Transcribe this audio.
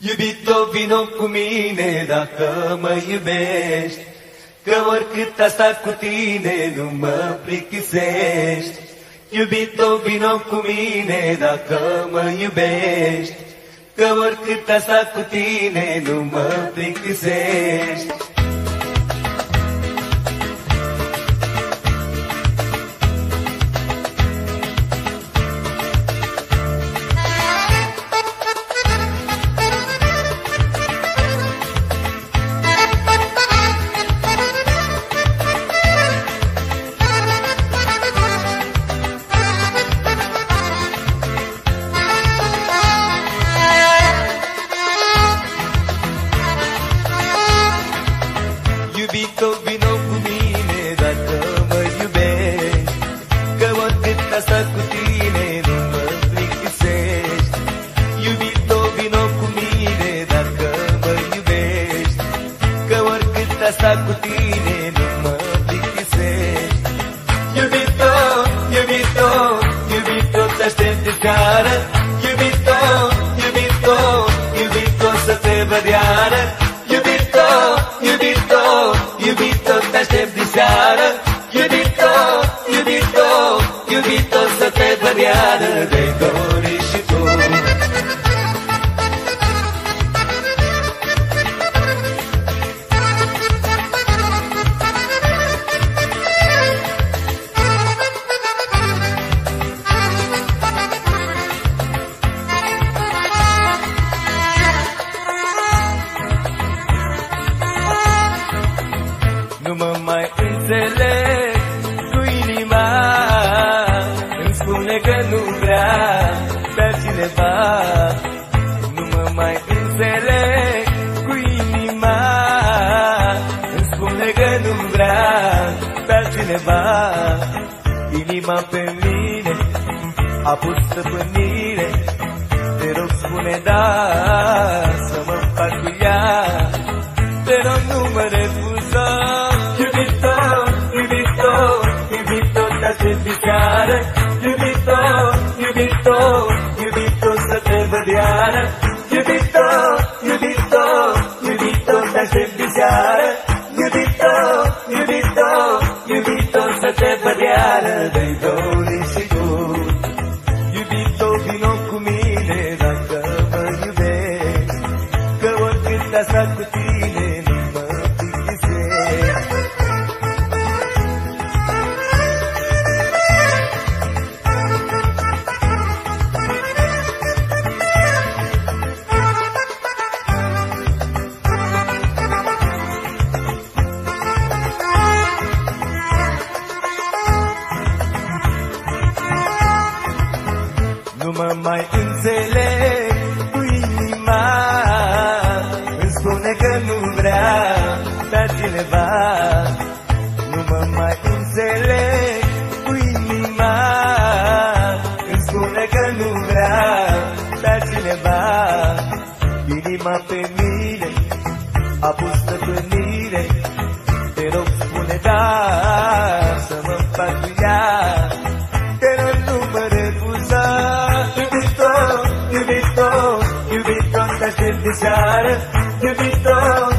Iubito, vino cu mine dacă mă iubești, că oricât a stat cu tine nu mă plictisești. Iubito, vino cu mine dacă mă iubești, că oricât a stat cu tine nu mă plictisești. Iubito, vino cu mine dacă mă iubești, că oricât a stat cu tine nu mă plictisești. Iubito, vino cu mine dacă mă iubești, că oricât a stat cu tine nu mă plictisești. Iubito, iubito, iubito, te-aștept de seară. Iubito, iubito, iubito, să te văd iară. Iubito, iubito, iubito, te-aștept de seară. Iubito, iubito, iubito, să te văd iară. De-ai dori și tu. Nu mă mai înțeleg cu inima, îmi spune că nu vrea pe altcineva. Nu mă mai înțeleg cu inima, îmi spune că nu vrea pe altcineva. Inima pe mine a pus stăpânire, te rog spune da, să mă fac cu ea. Te rog nu mă refuza. Iubito, iubito, iubito, te-aștept de seară. Iubito, iubito, iubito, să te văd iară. Iubito, iubito, iubito, te-aștept de seară. Iubito, iubito, iubito, să te văd iară. De-ai dori și tu. Iubito, vino cu mine dacă mă iubești, că oricât a stat cu tine nu mă plictisești. Nu mă mai înțeleg cu inima, îmi spune că nu vrea pe altcineva. Nu mă mai înțeleg cu inima, îmi spune că nu vrea pe altcineva. Inima pe mine a pus stăpânire, te rog spune da, să mă fac cu ea. Te rog nu mă refuza. Iubito, iubito, iubito, te-aștept de seară. Iubito,